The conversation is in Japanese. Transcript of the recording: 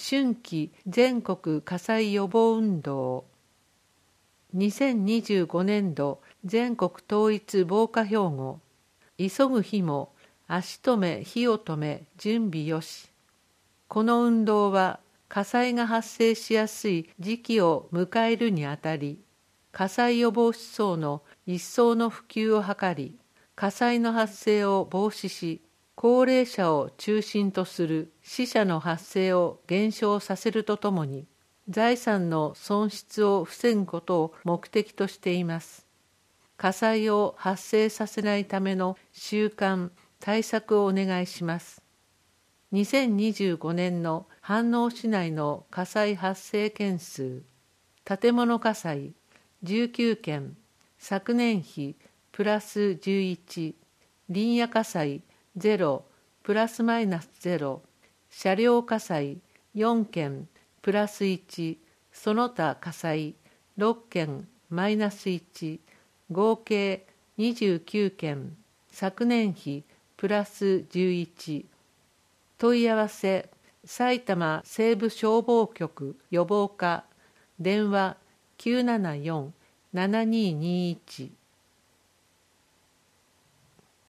春季全国火災予防運動、2025年度全国統一防火標語、急ぐ火も足止め火を止め準備よし。この運動は火災が発生しやすい時期を迎えるにあたり、火災予防思想の一層の普及を図り、火災の発生を防止し、高齢者を中心とする死者の発生を減少させるとともに、財産の損失を防ぐことを目的としています。火災を発生させないための習慣、対策をお願いします。2025年の飯能市内の火災発生件数、建物火災19件、昨年比プラス11、林野火災0、プラスマイナス0、車両火災4件、プラス1、その他火災6件、マイナス1、合計29件、昨年比プラス11。問い合わせ、埼玉西部消防局予防課、電話974-7221